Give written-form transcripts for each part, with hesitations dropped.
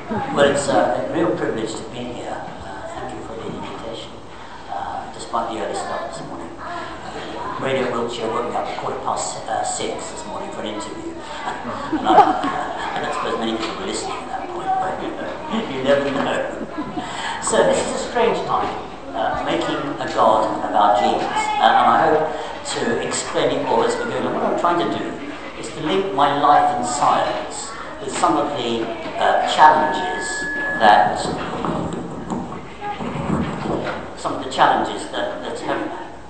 Well, it's a real privilege to be here. Thank you for the invitation, despite the early start this morning. Radio Wiltshire woke me up at 6:15 this morning for an interview. And I don't suppose many people were listening at that point, but you never know. So this is a strange time, making a God of our genes. And I hope to explain it all as we go. And what I'm trying to do is to link my life in science with some of the challenges that have.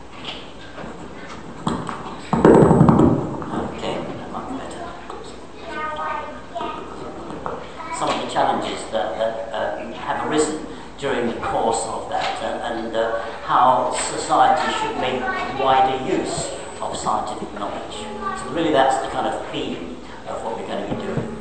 Okay, that might be better. Some of the challenges that have arisen during the course of that, and how society should make wider use of scientific knowledge. So really, that's the kind of theme of what we're going to be doing.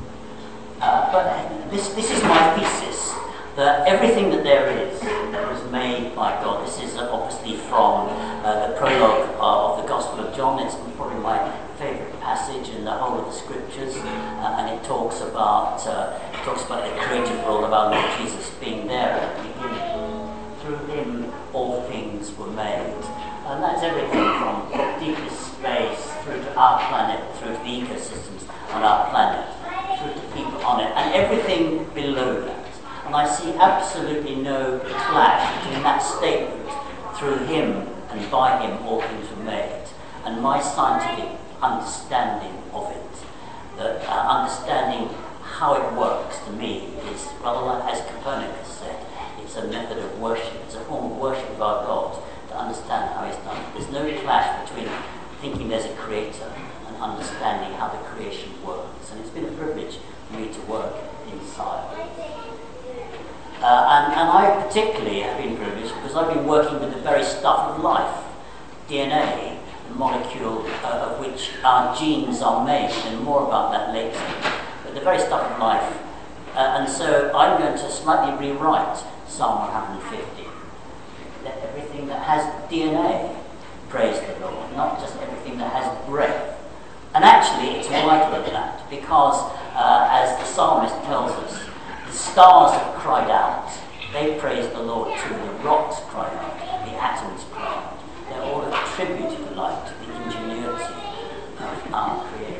But this is my thesis, that everything that there is made by God. This is obviously from the prologue of the Gospel of John. It's probably my favourite passage in the whole of the Scriptures, and it talks about the creative role of our Lord Jesus being there at the beginning. Through Him, all things were made, and that's everything from deepest space through to our planet, through to the ecosystems on our planet, through to people on it, and everything below that. And I see absolutely no clash between that statement, through Him and by Him all things were made, and my scientific understanding of it. That understanding how it works to me is, rather like as Copernicus said, it's a method of worship, it's a form of worship of our God, to understand how He's done it. There's no clash between thinking there's a creator and understanding how the creation works. And it's been a privilege for me to work in science. And I particularly have been privileged because I've been working with the very stuff of life, DNA, the molecule of which our genes are made, and more about that later. But the very stuff of life. And so I'm going to slightly rewrite Psalm 150. That everything that has DNA, praise the Lord, not just everything that has breath. And actually it's wider than that, because as the psalmist tells us, the stars have cried out, they praise the Lord too, the rocks cry out, the atoms cry out. They're all a tribute, if you like, to the ingenuity of our Creator.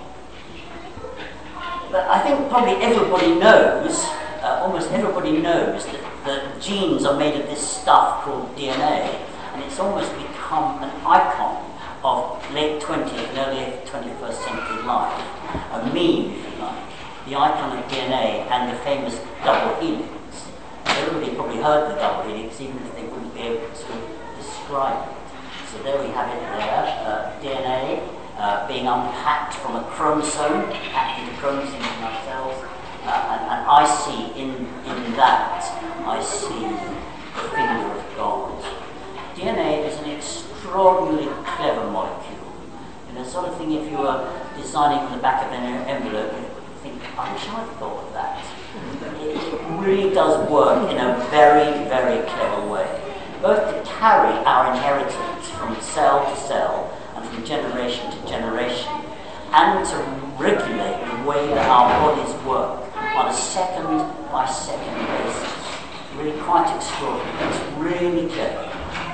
But I think probably everybody knows, almost everybody knows that genes are made of this stuff called DNA, and it's almost become an icon of late 20th and early 21st century life, a meme, if you like, the icon of DNA and the famous double helix. Everybody probably heard the double helix, even if they wouldn't be able to describe it. So there we have it there, DNA being unpacked from a chromosome, packed into chromosomes in our cells, and I see in that, I see the finger of God. DNA is an extraordinarily clever molecule. You know, sort of thing if you were designing on the back of an envelope, you think, I wish I'd thought of that. It really does work in a very, very clever way. Both to carry our inheritance from cell to cell and from generation to generation, and to regulate the way that our bodies work on a second by second basis. Really quite extraordinary. It's really clever.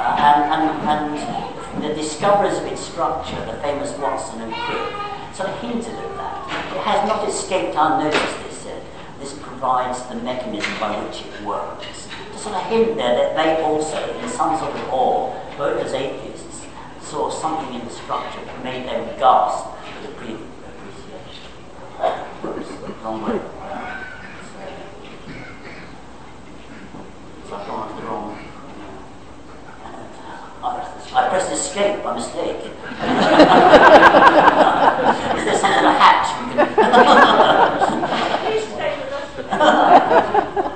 And the discoverers of its structure, the famous Watson and Crick, sort of hinted at that. It has not escaped our notice, they said. This provides the mechanism by which it works. To sort of hint there that they also, in some sort of awe, both as atheists, saw something in the structure that made them gasp with appreciation. Wrong way. So I've gone to the wrong. I pressed escape by mistake. Is there some sort of hatch we can... Please stay with us.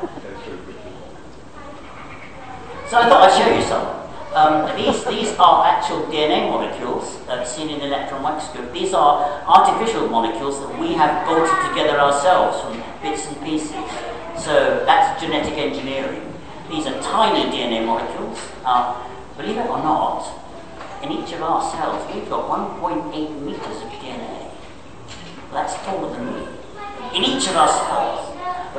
So I thought I'd show you some. These are actual DNA molecules seen in an electron microscope. These are artificial molecules that we have bolted together ourselves from bits and pieces. So that's genetic engineering. These are tiny DNA molecules. Believe it or not, in each of our cells, we've got 1.8 meters of DNA. That's taller than me. In each of our cells. But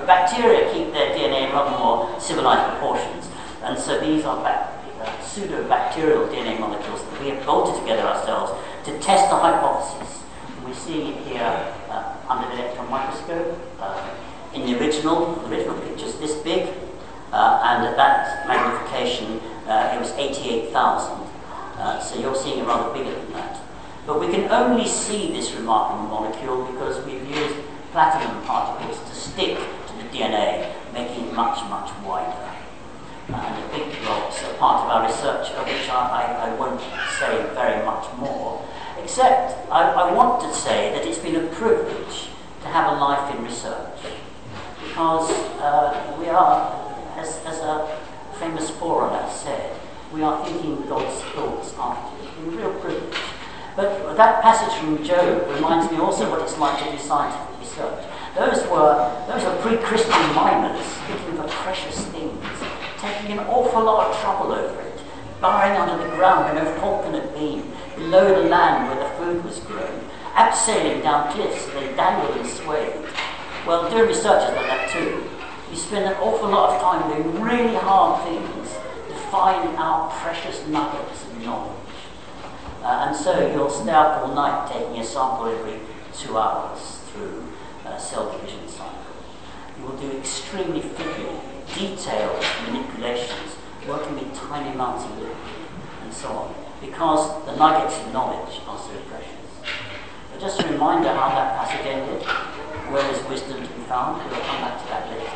But bacteria keep their DNA in rather more civilized proportions. And so these are pseudo-bacterial DNA molecules that we have bolted together ourselves to test the hypothesis. And we're seeing it here under the electron microscope. In the original picture's this big, and at that magnification it was 88,000. So you're seeing it rather bigger than that. But we can only see this remarkable molecule because we've used platinum particles to stick to the DNA, making it much, much wider. And the big blobs are part of our research, of which I won't say very much more, except I want to say that it's been a privilege to have a life in research, because we are, as a famous foreigner said, we are thinking God's thoughts after. It's been a real privilege. But that passage from Job reminds me also what it's like to do scientific research. Those were pre-Christian miners looking for precious things, taking an awful lot of trouble over it, burrowing under the ground where no falcon had been, below the land where the food was grown, abseiling down cliffs, they dangled and swayed. Well, doing research is like that too. You spend an awful lot of time doing really hard things to find out precious nuggets of knowledge. And so you'll stay up all night taking a sample every 2 hours through a cell division cycle. You will do extremely figured, detailed manipulations, working with tiny amounts of liquid, and so on, because the nuggets of knowledge are so precious. But just a reminder how that passage ended. Where is wisdom to be found? We'll come back to that later.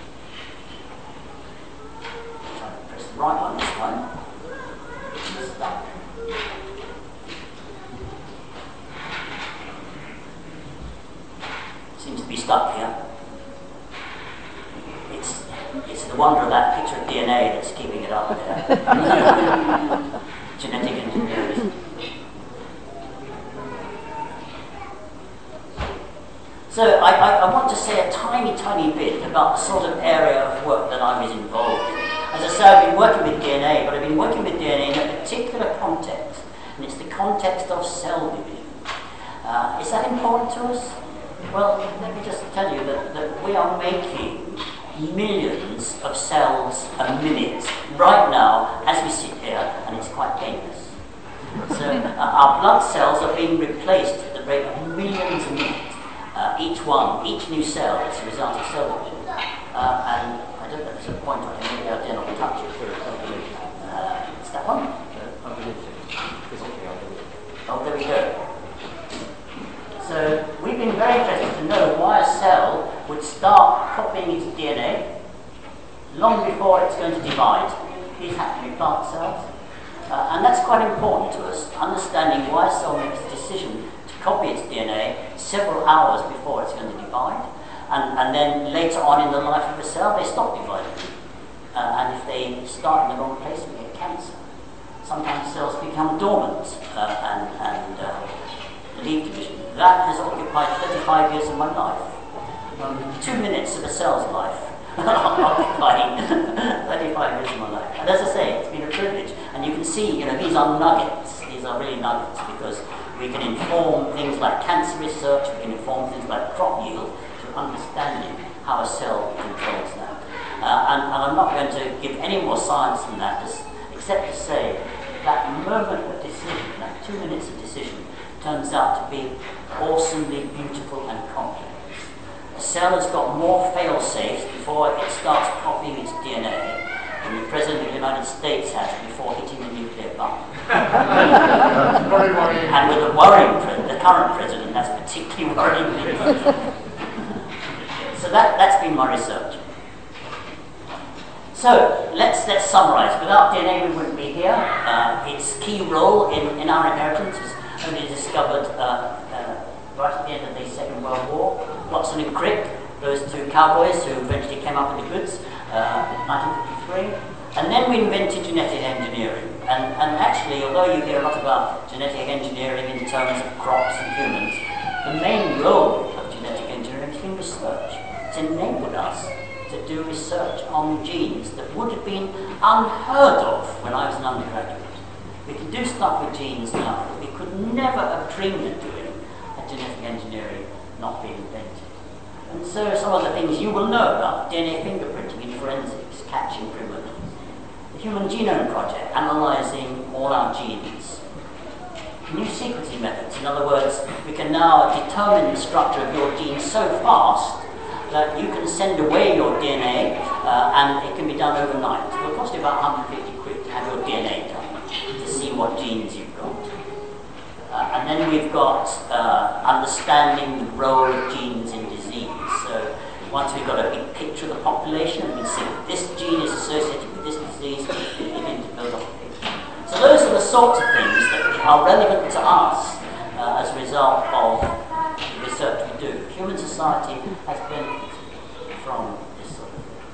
Try to press the right one this time. It's stuck. Seems to be stuck here. It's the wonder of that picture of DNA that's keeping it up there. Genetic engineering. So I want to say a tiny bit about the sort of area of work that I was involved in. As I say, I've been working with DNA, but I've been working with DNA in a particular context, and it's the context of cell division. Is that important to us? Well, let me just tell you that we are making millions of cells a minute right now as we sit here, and it's quite painless. So our blood cells are being replaced at the rate of millions a minute. Each new cell is a result of cell division. And I don't know if there's a point on it, maybe I dare not touch it. It's that one? Oh, there we go. So we've been very interested to know why a cell would start copying its DNA long before it's going to divide. These happen to be plant cells. And that's quite important to us, understanding why a cell makes a decision to copy its DNA several hours before it's going to divide. And then later on in the life of a cell, they stop dividing. And if they start in the wrong place, we get cancer. Sometimes cells become dormant and leave division. That has occupied 35 years of my life. 2 minutes of a cell's life occupying 35 years of my life. And as I say, it's been a privilege. And you can see, these are nuggets. These are really nuggets because we can inform things like cancer research, we can inform things like crop yield through understanding how a cell controls that. And I'm not going to give any more science than that, except to say that moment of decision, that 2 minutes of decision, turns out to be awesomely beautiful and complex. A cell has got more fail-safes before it starts copying its DNA than the President of the United States has before hitting the nuclear bomb. And with the current president, that's particularly worrying me. So that's been my research. So let's summarise. Without DNA, we wouldn't be here. Its key role in our inheritance is only discovered right at the end of the Second World War. Watson and Crick, those two cowboys who eventually came up with the goods, 1953. And then we invented genetic engineering. And actually, although you hear a lot about genetic engineering in terms of crops and humans, the main role of genetic engineering has been research. It's enabled us to do research on genes that would have been unheard of when I was an undergraduate. We can do stuff with genes now that we could never have dreamed of doing had genetic engineering not been invented. And so some of the things you will know about DNA fingerprinting in forensics, catching criminals. The Human Genome Project, analysing all our genes. New sequencing methods, in other words, we can now determine the structure of your genes so fast that you can send away your DNA and it can be done overnight. It will cost you about 150 quid to have your DNA done to see what genes you've got. And then we've got understanding the role of genes in disease. So once we've got a big picture of the population, we can see that this gene is associated with this disease, we begin to build up a picture. So those are the sorts of things that are relevant to us as a result of the research we do. Human society has benefited from this sort of thing.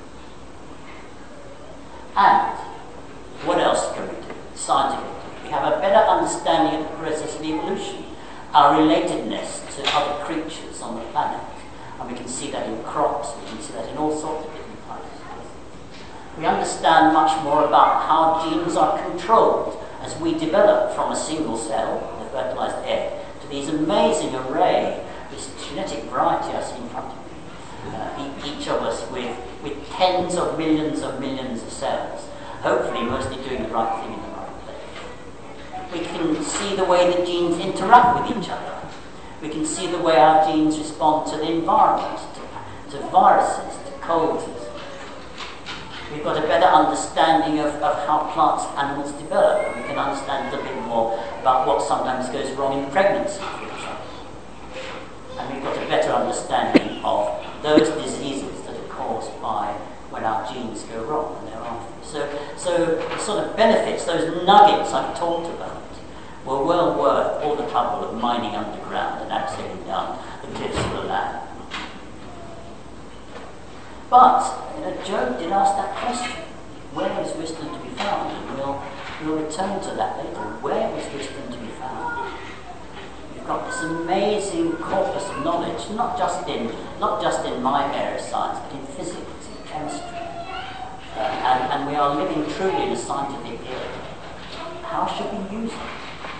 And what else can we do scientifically? We have a better understanding of the process of evolution, our relatedness to other creatures on the planet. And we can see that in crops, we can see that in all sorts of different types of species. We understand much more about how genes are controlled as we develop from a single cell, the fertilized egg, to these amazing array, this genetic variety I see in front of me. Each of us with tens of millions of cells, hopefully mostly doing the right thing in the right place. We can see the way the genes interact with each other. We can see the way our genes respond to the environment, to viruses, to colds. We've got a better understanding of how plants, animals develop, and we can understand a little bit more about what sometimes goes wrong in pregnancy, for example. And we've got a better understanding of those diseases that are caused by when our genes go wrong and thereafter. So the sort of benefits, those nuggets I've talked about, were well worth all the trouble of mining underground and abseiling down the cliffs of the land. But Job did ask that question: where is wisdom to be found? And we'll return to that later. Where is wisdom to be found? We've got this amazing corpus of knowledge, not just in my area of science, but in physics, in chemistry, and we are living truly in a scientific era. How should we use it?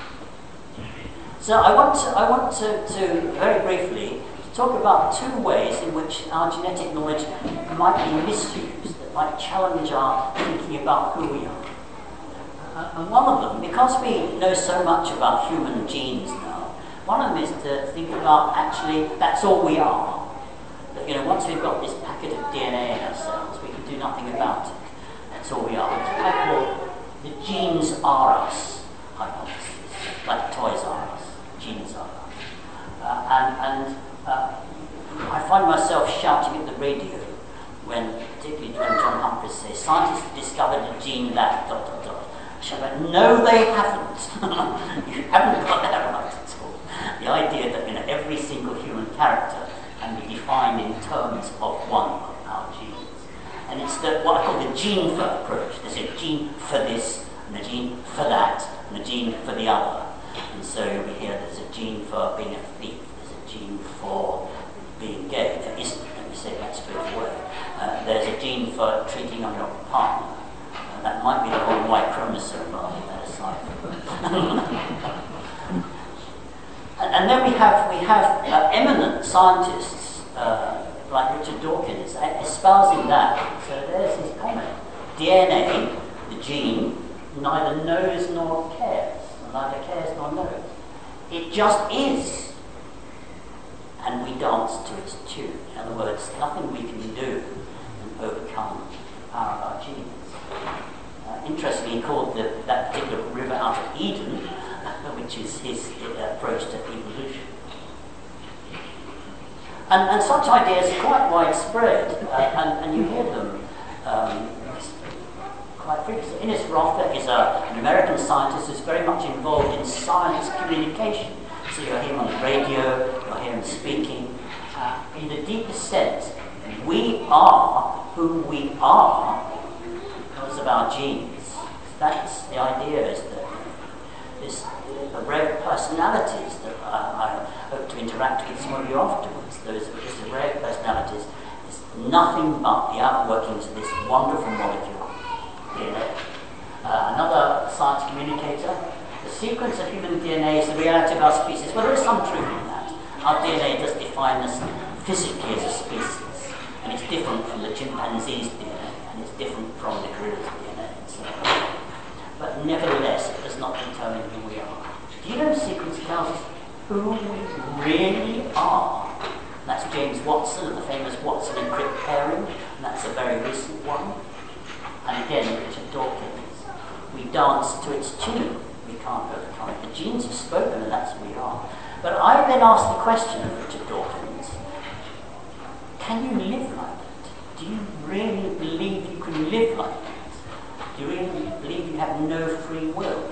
So I want to very briefly talk about two ways in which our genetic knowledge might be misused, that might challenge our thinking about who we are. And one of them, because we know so much about human genes now, one of them is to think about actually that's all we are. That once we've got this packet of DNA in ourselves, we can do nothing about it. That's all we are. I call the genes are us hypothesis, like toys are us. Genes are us. I find myself shouting at the radio particularly when John Humphreys says, scientists have discovered a gene that, ... I shout out, no they haven't. You haven't got that right at all. The idea that every single human character can be defined in terms of one of our genes. And it's what I call the gene for approach. There's a gene for this, and a gene for that, and a gene for the other. And so we hear there's a gene for being a thief, there's a gene for being gay. There isn't, let me say that straight away. There's a gene for treating on your partner. That might be the whole Y chromosome, but I'll leave that aside. And then we have eminent scientists like Richard Dawkins espousing that. So there's his comment. DNA, the gene, neither knows nor cares. Neither cares nor knows. It just is. And we dance to its tune. In other words, nothing we can do can overcome the power of our genes. Interestingly, he called that particular river out of Eden, which is his approach to evolution. And such ideas are quite widespread, and you hear them quite frequently. Innes Rother is an American scientist who's very much involved in science communication. So you'll hear him on the radio, you'll hear him speaking. In the deepest sense, we are who we are because of our genes. That's the idea, is that this array of personalities that I hope to interact with some of you afterwards, this array of personalities is nothing but the outworkings of this wonderful molecule, DNA. Another science communicator, the sequence of human DNA is the reality of our species. Well, there is some truth in that. Our DNA does define us physically as a species, and it's different from the chimpanzee's DNA, and it's different from the gorilla's DNA, and so on. But nevertheless, it does not determine who we are. Do you know sequence tells us who we really are? That's James Watson and the famous Watson and Crick pairing, and that's a very recent one. And again, Richard Dawkins. We dance to its tune. We can't overcome it. The genes have spoken, and that's who we are. But I then asked the question of Richard Dawkins, can you live like that? Do you really believe you can live like that? Do you really believe you have no free will?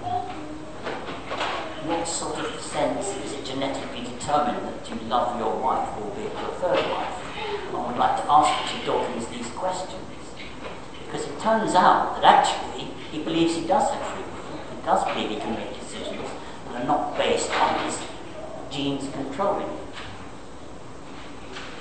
What sort of sense is it genetically determined that you love your wife, albeit your third wife? I would like to ask Richard Dawkins these questions, because it turns out that actually he believes he does have free will. He does believe he can make decisions that are not based on his genes controlling him.